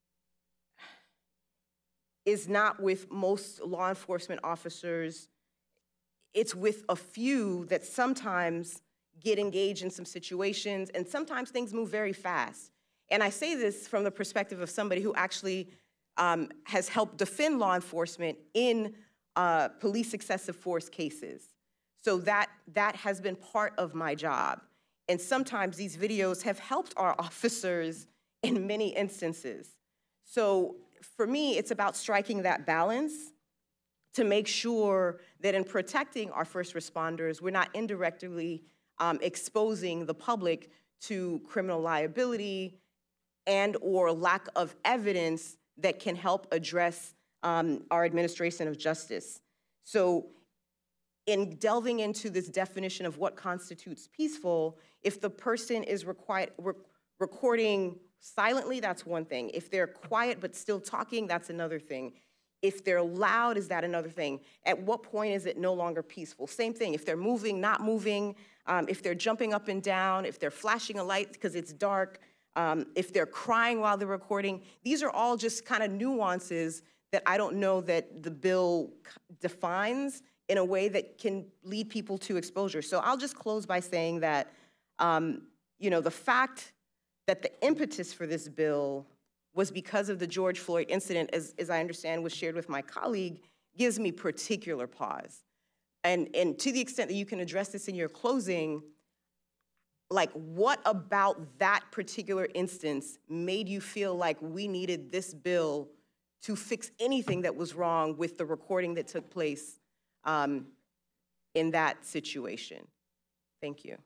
is not with most law enforcement officers, it's with a few that sometimes get engaged in some situations, and sometimes things move very fast. And I say this from the perspective of somebody who actually um, has helped defend law enforcement in uh, police excessive force cases. So that, that has been part of my job. And sometimes these videos have helped our officers in many instances. So for me, it's about striking that balance to make sure that in protecting our first responders, we're not indirectly um, exposing the public to criminal liability and or lack of evidence that can help address um, our administration of justice. So in delving into this definition of what constitutes peaceful, if the person is required, re recording silently, that's one thing. If they're quiet but still talking, that's another thing. If they're loud, is that another thing? At what point is it no longer peaceful? Same thing, if they're moving, not moving, um, if they're jumping up and down, if they're flashing a light because it's dark, um, if they're crying while they're recording, these are all just kind of nuances that I don't know that the bill defines in a way that can lead people to exposure. So I'll just close by saying that, um, you know, the fact that the impetus for this bill was because of the George Floyd incident, as, as I understand was shared with my colleague, gives me particular pause. And, and to the extent that you can address this in your closing, like what about that particular instance made you feel like we needed this bill to fix anything that was wrong with the recording that took place um, in that situation? Thank you.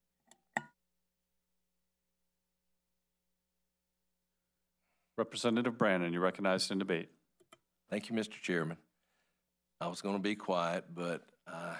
Representative Brandon, you're recognized in debate. Thank you, Mister Chairman. I was going to be quiet, but uh,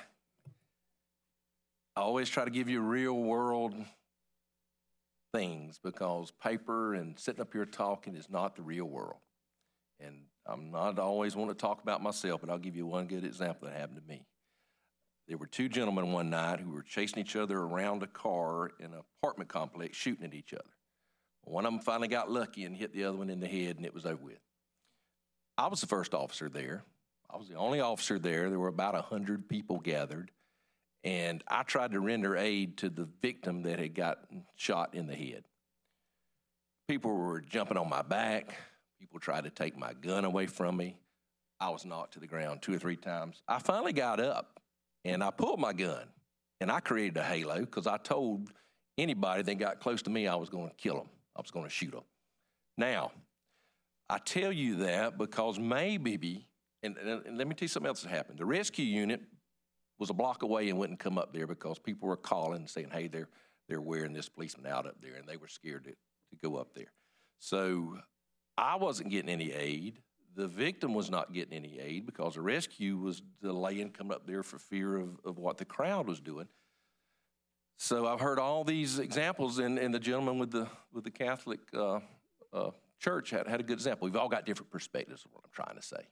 I always try to give you real world things because paper and sitting up here talking is not the real world. And I'm not always want to talk about myself, but I'll give you one good example that happened to me. There were two gentlemen one night who were chasing each other around a car in an apartment complex, shooting at each other. One of them finally got lucky and hit the other one in the head, and it was over with. I was the first officer there. I was the only officer there. There were about one hundred people gathered, and I tried to render aid to the victim that had gotten shot in the head. People were jumping on my back. People tried to take my gun away from me. I was knocked to the ground two or three times. I finally got up, and I pulled my gun, and I created a halo because I told anybody that got close to me I was going to kill them. I was going to shoot them. Now, I tell you that because maybe, and, and, and let me tell you something else that happened. The rescue unit was a block away and wouldn't come up there because people were calling and saying, hey, they're, they're wearing this policeman out up there, and they were scared to, to go up there. So I wasn't getting any aid. The victim was not getting any aid because the rescue was delaying coming up there for fear of, of what the crowd was doing. So I've heard all these examples, and, and the gentleman with the with the Catholic uh, uh, church had, had a good example. We've all got different perspectives is what I'm trying to say.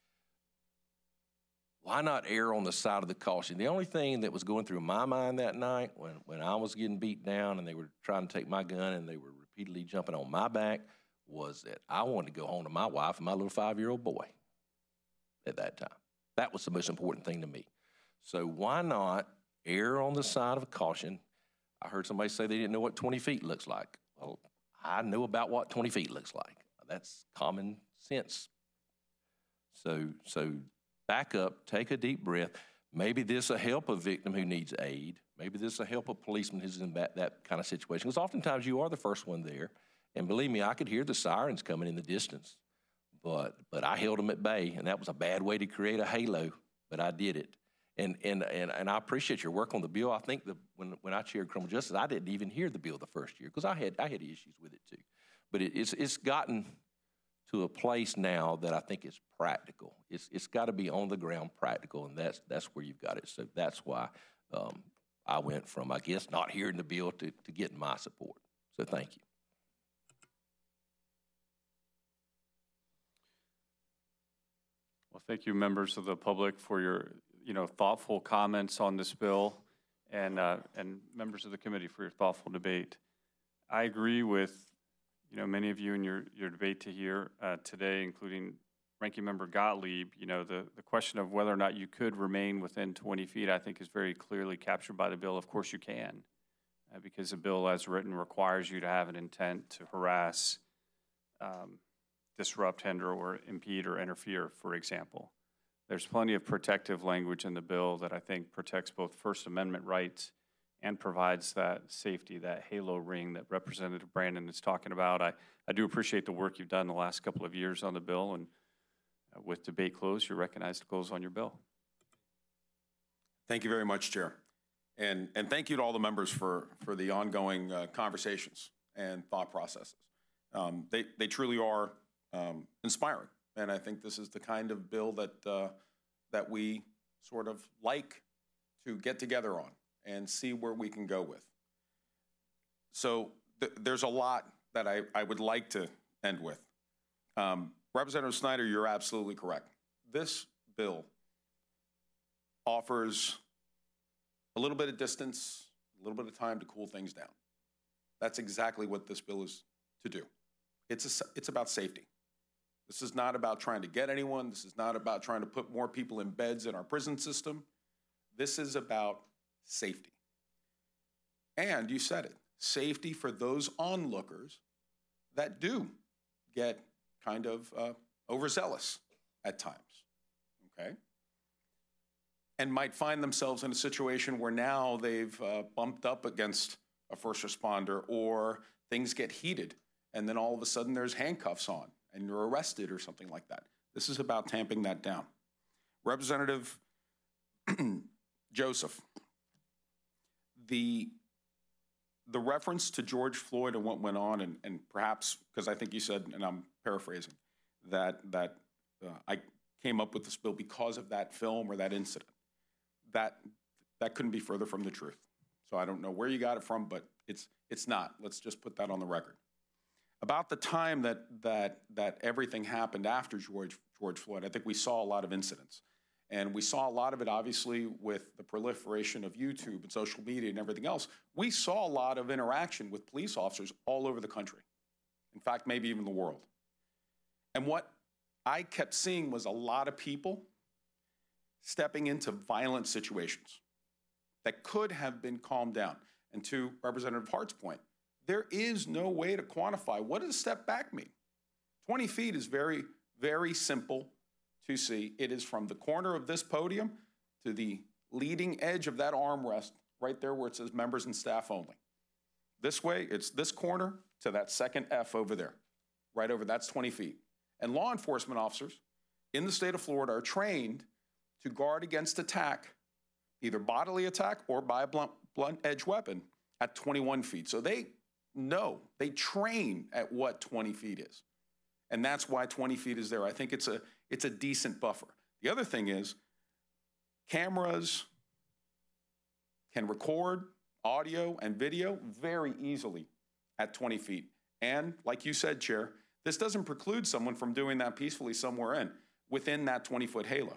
Why not err on the side of the caution? The only thing that was going through my mind that night when, when I was getting beat down and they were trying to take my gun and they were repeatedly jumping on my back was that I wanted to go home to my wife and my little five-year-old boy at that time. That was the most important thing to me. So why not err on the side of caution? I heard somebody say they didn't know what twenty feet looks like. Well, I know about what twenty feet looks like. That's common sense. So, so back up, take a deep breath. Maybe this will help a victim who needs aid. Maybe this will help a policeman who's in that, that kind of situation. Because oftentimes you are the first one there. And believe me, I could hear the sirens coming in the distance. But, but I held them at bay, and that was a bad way to create a halo, but I did it. And, and, and, and I appreciate your work on the bill. I think the, when, when I chaired criminal justice, I didn't even hear the bill the first year because I had, I had issues with it too. But it, it's, it's gotten to a place now that I think is practical. It's, it's got to be on the ground practical, and that's, that's where you've got it. So that's why um, I went from, I guess, not hearing the bill to, to getting my support. So thank you. Well, thank you, members of the public, for your you know, thoughtful comments on this bill, and uh, and members of the committee for your thoughtful debate. I agree with, you know, many of you in your, your debate to here uh, today, including Ranking Member Gottlieb, you know, the, the question of whether or not you could remain within twenty feet, I think is very clearly captured by the bill. Of course you can, uh, because the bill as written requires you to have an intent to harass, um, disrupt, hinder, or impede or interfere, for example. There's plenty of protective language in the bill that I think protects both First Amendment rights and provides that safety, that halo ring that Representative Brandon is talking about. I, I do appreciate the work you've done the last couple of years on the bill, and uh, with debate closed, you're recognized to close on your bill. Thank you very much, Chair. And, and thank you to all the members for, for the ongoing uh, conversations and thought processes. Um, they, they truly are um, inspiring. And I think this is the kind of bill that, uh, that we sort of like to get together on and see where we can go with. So th there's a lot that I, I would like to end with. Um, Representative Snyder, you're absolutely correct. This bill offers a little bit of distance, a little bit of time to cool things down. That's exactly what this bill is to do. It's, a, it's about safety. This is not about trying to get anyone. This is not about trying to put more people in beds in our prison system. This is about safety. And you said it, safety for those onlookers that do get kind of uh, overzealous at times, okay? And might find themselves in a situation where now they've uh, bumped up against a first responder, or things get heated and then all of a sudden there's handcuffs on and you're arrested or something like that. This is about tamping that down. Representative Joseph, the, the reference to George Floyd and what went on, and, and perhaps, because I think you said, and I'm paraphrasing, that, that uh, I came up with this bill because of that film or that incident. That, that couldn't be further from the truth. So I don't know where you got it from, but it's, it's not. Let's just put that on the record. About the time that, that, that everything happened after George, George Floyd, I think we saw a lot of incidents. And we saw a lot of it, obviously, with the proliferation of YouTube and social media and everything else. We saw a lot of interaction with police officers all over the country. In fact, maybe even the world. And what I kept seeing was a lot of people stepping into violent situations that could have been calmed down. And to Representative Hart's point, there is no way to quantify what does a step back mean. twenty feet is very, very simple to see. It is from the corner of this podium to the leading edge of that armrest right there where it says members and staff only. This way, it's this corner to that second F over there, right over, that's twenty feet. And law enforcement officers in the state of Florida are trained to guard against attack, either bodily attack or by a blunt, blunt edge weapon at twenty-one feet. So they know, they train at what twenty feet is. And that's why twenty feet is there. I think it's a, it's a decent buffer. The other thing is cameras can record audio and video very easily at twenty feet. And like you said, Chair, this doesn't preclude someone from doing that peacefully somewhere in, within that twenty-foot halo.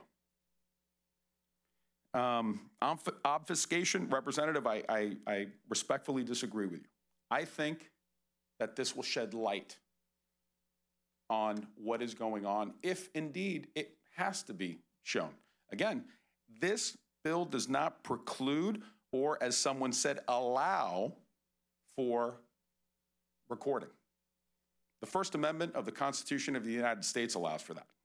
Um, obfuscation, Representative, I, I, I respectfully disagree with you. I think that this will shed light on what is going on, if indeed it has to be shown. Again, this bill does not preclude or, as someone said, allow for recording. The First Amendment of the Constitution of the United States allows for that.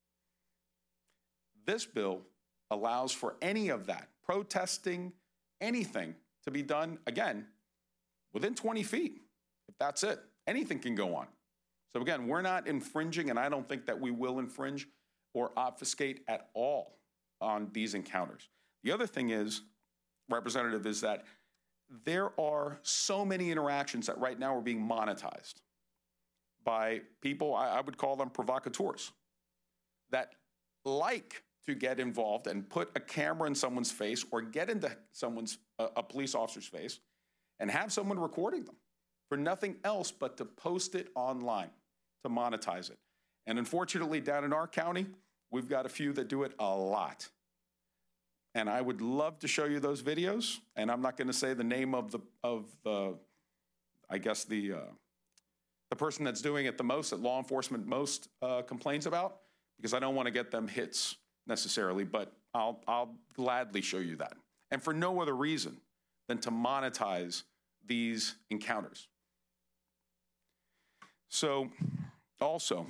This bill allows for any of that, protesting, anything to be done, again, within twenty feet. If that's it, anything can go on. So again, we're not infringing, and I don't think that we will infringe or obfuscate at all on these encounters. The other thing is, Representative, is that there are so many interactions that right now are being monetized by people, I, I would call them provocateurs, that like to get involved and put a camera in someone's face or get into someone's, a, a police officer's face and have someone recording them for nothing else but to post it online, to monetize it. And unfortunately, down in our county, we've got a few that do it a lot. And I would love to show you those videos, and I'm not gonna say the name of the, of the, I guess the, uh, the person that's doing it the most, that law enforcement most uh, complains about, because I don't want to get them hits necessarily, but I'll, I'll gladly show you that. And for no other reason than to monetize these encounters. So also,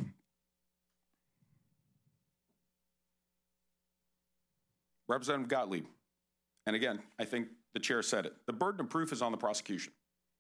Representative Gottlieb, and again, I think the chair said it, the burden of proof is on the prosecution.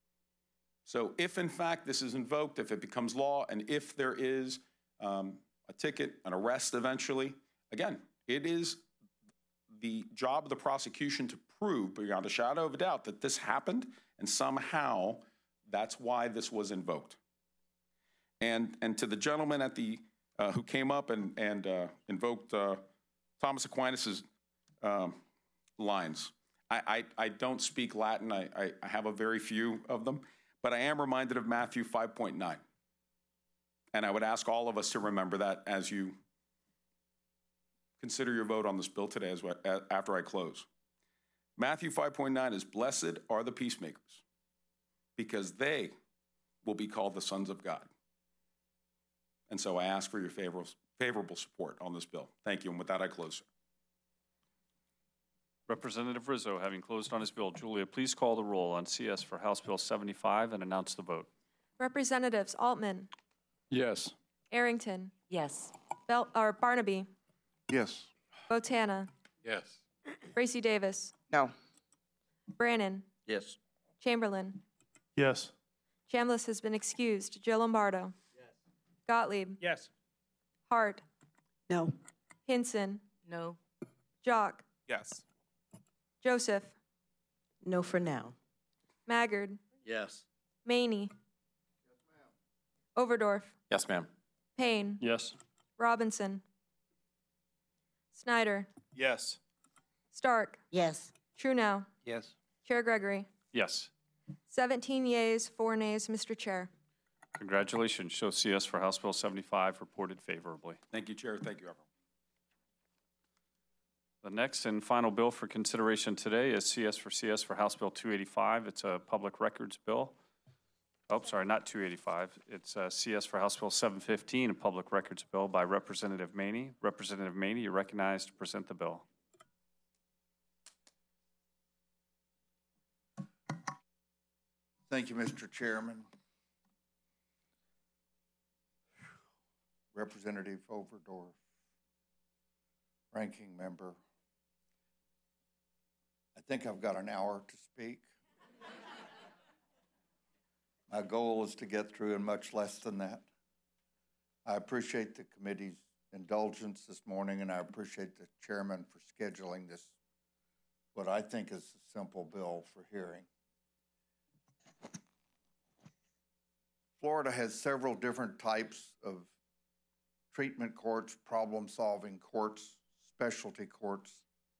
So if in fact this is invoked, if it becomes law, and if there is um, a ticket, an arrest eventually, again, it is the job of the prosecution to prove beyond a shadow of a doubt that this happened, and somehow that's why this was invoked. And, and to the gentleman at the, uh, who came up and, and uh, invoked uh, Thomas Aquinas' um, lines, I, I, I don't speak Latin, I, I, I have a very few of them, but I am reminded of Matthew five point nine. And I would ask all of us to remember that as you consider your vote on this bill today as well, after I close. Matthew five point nine is, blessed are the peacemakers, because they will be called the sons of God. And so I ask for your favorable, favorable support on this bill. Thank you, and with that I close, sir. Representative Rizzo, having closed on his bill, Julia, please call the roll on C S for House Bill seventy-five and announce the vote. Representatives Altman, Yes. Arrington, Yes. Bel- or Barnaby, Yes. Botana, Yes. Bracy Davis, No. Brannon, Yes. Chamberlain. Yes. Chambliss has been excused. Jill Lombardo. Yes. Gottlieb. Yes. Hart. No. Hinson. No. Jock. Yes. Joseph. No for now. Maggard. Yes. Maney. Overdorf. Yes, ma'am. Payne. Yes. Robinson. Snyder. Yes. Stark. Yes. Truenow. Yes. Chair Gregory. Yes. seventeen yeas, four nays, Mister Chair. Congratulations. Show C S for House Bill seventy-five reported favorably. Thank you, Chair. Thank you, everyone. The next and final bill for consideration today is C S for C S for House Bill two eighty-five. It's a public records bill. Oh, sorry, not two eighty-five. It's uh, C S for House Bill seven fifteen, a public records bill by Representative Maney. Representative Maney, you're recognized to present the bill. Thank you, Mister Chairman. Representative Overdorf, Ranking Member. I think I've got an hour to speak. My goal is to get through in much less than that. I appreciate the committee's indulgence this morning, and I appreciate the chairman for scheduling this, what I think is a simple bill for hearing. Florida has several different types of treatment courts, problem-solving courts, specialty courts.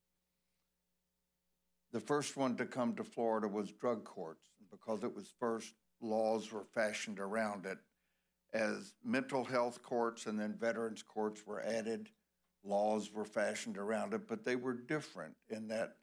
The first one to come to Florida was drug courts. Because it was first, laws were fashioned around it. As mental health courts and then veterans courts were added, laws were fashioned around it, but they were different in that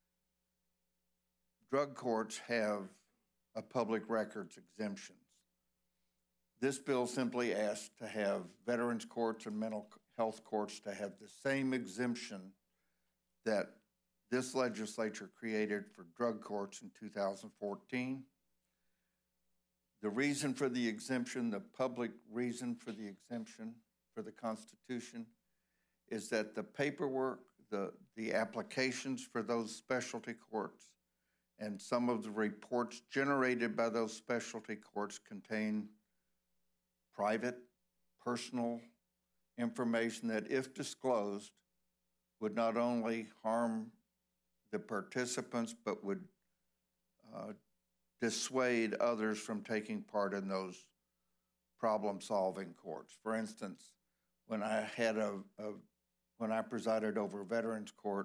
drug courts have a public records exemptions. This bill simply asks to have veterans courts and mental health courts to have the same exemption that this legislature created for drug courts in two thousand fourteen. The reason for the exemption, the public reason for the exemption for the Constitution, is that the paperwork, the, the applications for those specialty courts, and some of the reports generated by those specialty courts contain private, personal information that, if disclosed, would not only harm the participants, but would uh, dissuade others from taking part in those problem-solving courts. For instance, when I had a, a when I presided over Veterans Court,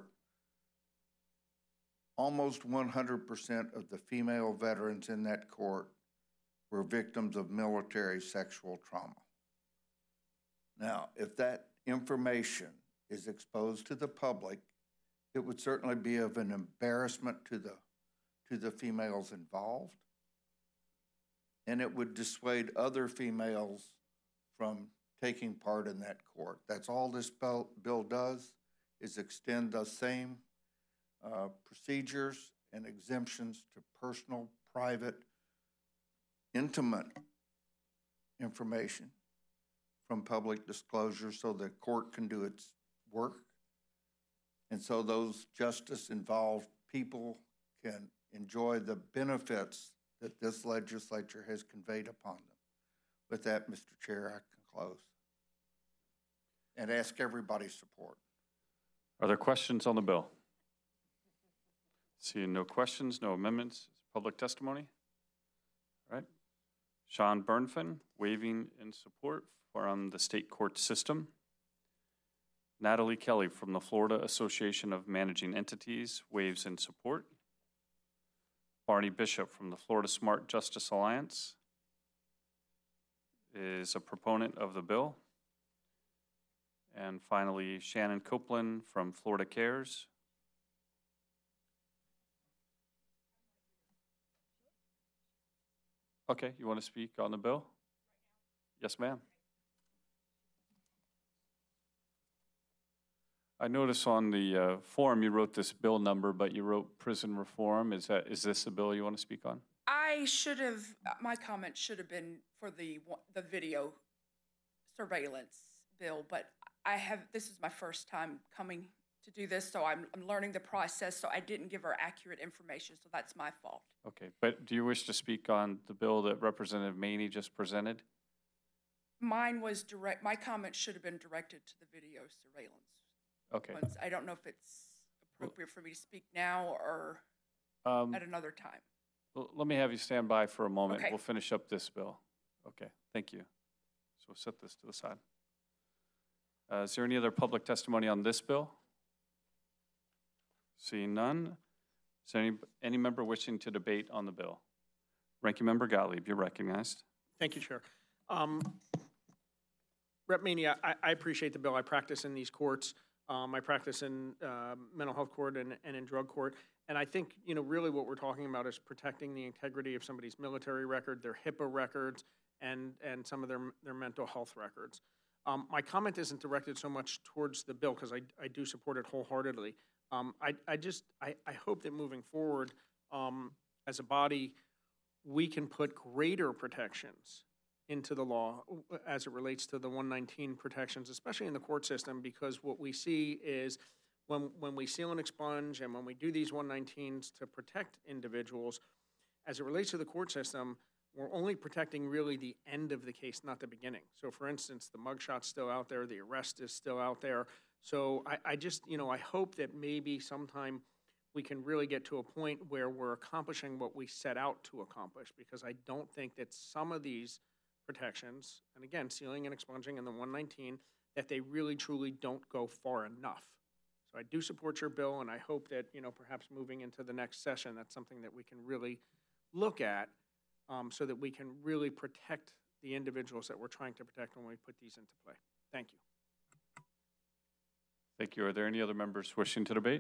almost one hundred percent of the female veterans in that court were victims of military sexual trauma. Now, if that information is exposed to the public, it would certainly be of an embarrassment to the, to the females involved, and it would dissuade other females from taking part in that court. That's all this bill, bill does, is extend the same uh, procedures and exemptions to personal, private, intimate information from public disclosure so the court can do its work. And so those justice-involved people can enjoy the benefits that this legislature has conveyed upon them. With that, Mister Chair, I can close and ask everybody's support. Are there questions on the bill? Seeing no questions, no amendments, public testimony? All right. Sean Burnfin, waiving in support from the state court system. Natalie Kelly from the Florida Association of Managing Entities, waives in support. Barney Bishop from the Florida Smart Justice Alliance is a proponent of the bill. And finally, Shannon Copeland from Florida Cares. Okay, you want to speak on the bill? Yes, ma'am. I notice on the uh, form you wrote this bill number, but you wrote prison reform. Is that is this the bill you want to speak on? I should have, my comment should have been for the one- the video surveillance bill, but I have, this is my first time coming to do this, so I'm, I'm learning the process, so I didn't give her accurate information, so that's my fault. Okay, but do you wish to speak on the bill that Representative Maney just presented? Mine was direct, my comment should have been directed to the video surveillance. Okay. ones. I don't know if it's appropriate for me to speak now or Um, at another time. L- Let me have you stand by for a moment. Okay. We'll finish up this bill. Okay, thank you. So we'll set this to the side. Uh, Is there any other public testimony on this bill? Seeing none. Is there any, any member wishing to debate on the bill? Ranking Member Gottlieb, you're recognized. Thank you, Chair. Um, Rep Maney, I, I appreciate the bill. I practice in these courts. Um, I practice in uh, mental health court and, and in drug court. And I think, you know, really what we're talking about is protecting the integrity of somebody's military record, their HIPAA records, and, and some of their, their mental health records. Um, my comment isn't directed so much towards the bill, because I, I do support it wholeheartedly. Um, I, I just, I, I hope that moving forward, um, as a body, we can put greater protections into the law as it relates to the one nineteen protections, especially in the court system, because what we see is when, when we seal and expunge and when we do these one nineteens to protect individuals, as it relates to the court system, we're only protecting really the end of the case, not the beginning. So for instance, the mugshot's still out there, the arrest is still out there. So I, I just, you know, I hope that maybe sometime we can really get to a point where we're accomplishing what we set out to accomplish, because I don't think that some of these protections, and again, sealing and expunging in the one nineteen, that they really truly don't go far enough. So I do support your bill, and I hope that, you know, perhaps moving into the next session, that's something that we can really look at, um, so that we can really protect the individuals that we're trying to protect when we put these into play. Thank you. Thank you. Are there any other members wishing to debate?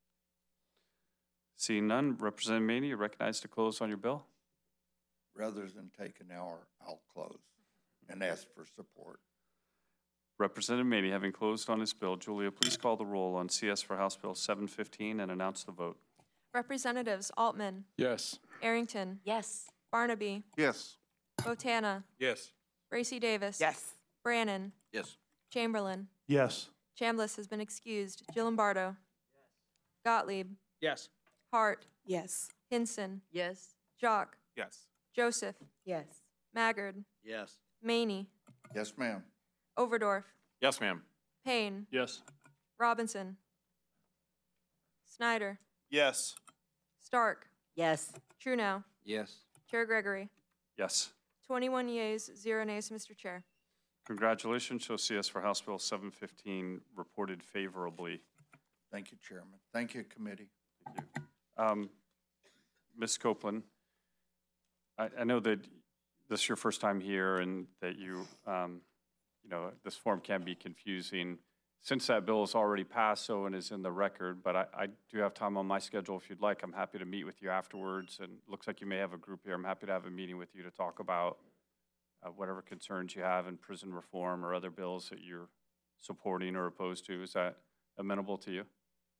Seeing none, Representative Maney, you're recognized to close on your bill. Rather than take an hour, I'll close and ask for support. Representative Maney, having closed on his bill, Julia, please call the roll on C S for House Bill seven fifteen and announce the vote. Representatives Altman, Yes. Arrington, Yes. Barnaby, Yes. Botana, Yes. Racy Davis. Yes. Brannon, Yes. Chamberlain. Yes. Chambliss has been excused. Gilumbardo. Gottlieb. Yes. Hart. Yes. Hinson. Yes. Jock. Yes. Joseph. Yes. Maggard. Yes. Maney. Yes, ma'am. Overdorf. Yes, ma'am. Payne. Yes. Robinson. Snyder. Yes. Stark. Yes. Trudeau. Yes. Chair Gregory. Yes. twenty-one yeas, zero nays, Mister Chair. Congratulations. Show C S for House Bill seven fifteen reported favorably. Thank you, Chairman. Thank you, committee. Thank you. Um, Miz Copeland, I, I know that this is your first time here and that you, um, you know, this form can be confusing. Since that bill is already passed, so and is in the record, but I, I do have time on my schedule if you'd like. I'm happy to meet with you afterwards, and it looks like you may have a group here. I'm happy to have a meeting with you to talk about uh, whatever concerns you have in prison reform or other bills that you're supporting or opposed to. Is that amenable to you?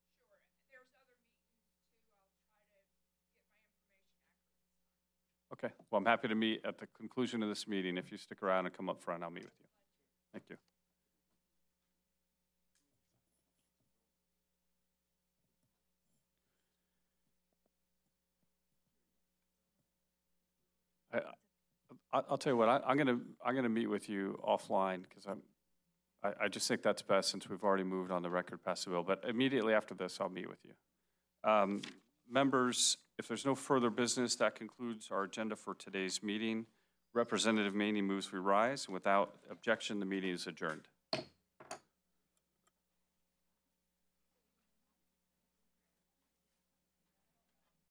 Okay, well, I'm happy to meet at the conclusion of this meeting. If you stick around and come up front, I'll meet with you. Thank you. I, I, I'll tell you what, I, I'm gonna, I'm gonna meet with you offline because I'm, I, I just think that's best since we've already moved on the record past the bill. But immediately after this, I'll meet with you. Um, members, if there's no further business, that concludes our agenda for today's meeting. Representative Maney moves we rise. Without objection, the meeting is adjourned.